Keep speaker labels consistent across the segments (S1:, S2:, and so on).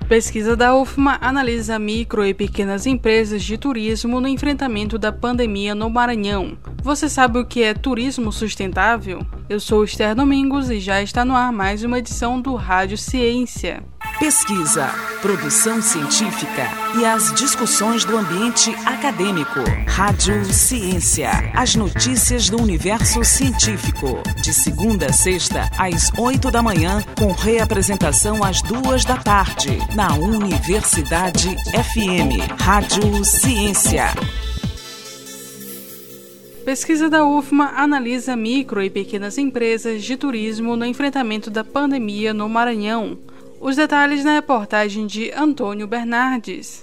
S1: Pesquisa da UFMA analisa micro e pequenas empresas de turismo no enfrentamento da pandemia no Maranhão. Você sabe o que é turismo sustentável? Eu sou Esther Domingos e já está no ar mais uma edição do Rádio Ciência.
S2: Pesquisa, produção científica e as discussões do ambiente acadêmico. Rádio Ciência, as notícias do universo científico. De segunda a sexta, às 8 da manhã, com reapresentação às 2 da tarde, na Universidade FM. Rádio Ciência.
S1: Pesquisa da UFMA analisa micro e pequenas empresas de turismo no enfrentamento da pandemia no Maranhão. Os detalhes na reportagem de Antônio Bernardes.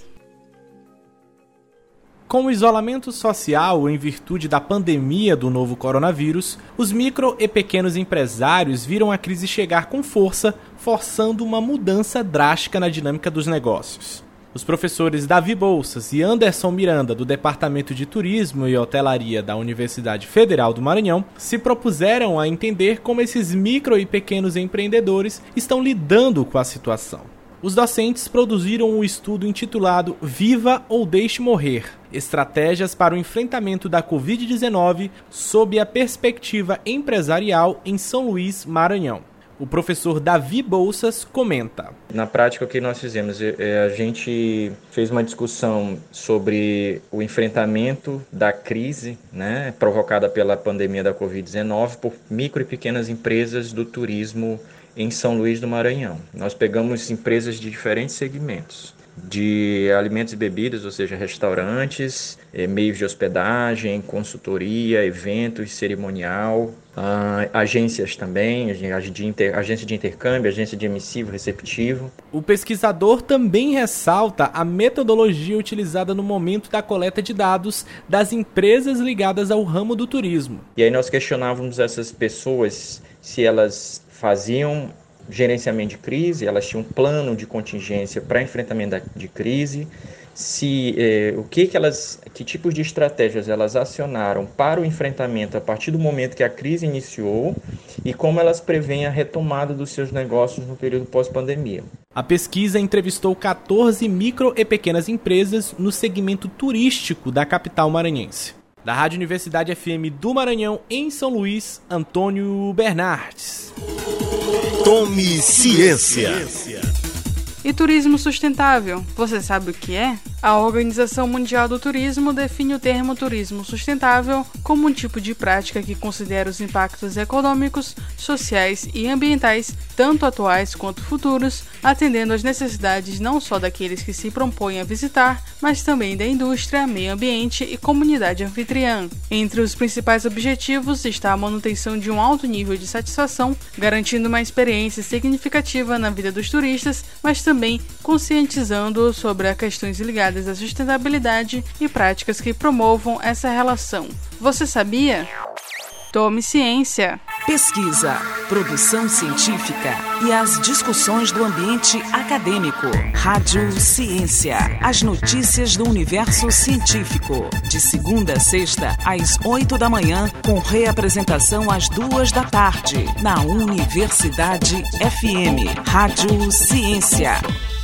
S3: Com o isolamento social em virtude da pandemia do novo coronavírus, os micro e pequenos empresários viram a crise chegar com força, forçando uma mudança drástica na dinâmica dos negócios. Os professores Davi Bolsas e Anderson Miranda, do Departamento de Turismo e Hotelaria da Universidade Federal do Maranhão, se propuseram a entender como esses micro e pequenos empreendedores estão lidando com a situação. Os docentes produziram um estudo intitulado Viva ou Deixe Morrer, estratégias para o enfrentamento da Covid-19 sob a perspectiva empresarial em São Luís, Maranhão. O professor Davi Bolsas comenta.
S4: Na prática, o que nós fizemos? A gente fez uma discussão sobre o enfrentamento da crise, provocada pela pandemia da Covid-19 por micro e pequenas empresas do turismo em São Luís do Maranhão. Nós pegamos empresas de diferentes segmentos, de alimentos e bebidas, ou seja, restaurantes, meios de hospedagem, consultoria, eventos, cerimonial, agências também, agência de intercâmbio, agência de emissivo, receptivo.
S3: O pesquisador também ressalta a metodologia utilizada no momento da coleta de dados das empresas ligadas ao ramo do turismo.
S4: E aí nós questionávamos essas pessoas se elas faziam gerenciamento de crise, elas tinham um plano de contingência para enfrentamento de crise, que tipos de estratégias elas acionaram para o enfrentamento a partir do momento que a crise iniciou e como elas prevêem a retomada dos seus negócios no período pós-pandemia.
S3: A pesquisa entrevistou 14 micro e pequenas empresas no segmento turístico da capital maranhense. Da Rádio Universidade FM do Maranhão, em São Luís, Antônio Bernardes.
S5: Tome Ciência.
S1: E turismo sustentável, você sabe o que é? A Organização Mundial do Turismo define o termo turismo sustentável como um tipo de prática que considera os impactos econômicos, sociais e ambientais, tanto atuais quanto futuros, atendendo às necessidades não só daqueles que se propõem a visitar, mas também da indústria, meio ambiente e comunidade anfitriã. Entre os principais objetivos está a manutenção de um alto nível de satisfação, garantindo uma experiência significativa na vida dos turistas, mas também conscientizando sobre as questões ligadas à sustentabilidade e práticas que promovam essa relação. Você sabia? Tome Ciência.
S2: Pesquisa, produção científica e as discussões do ambiente acadêmico. Rádio Ciência, as notícias do universo científico. De segunda a sexta, às 8 da manhã, com reapresentação às 2 da tarde, na Universidade FM. Rádio Ciência.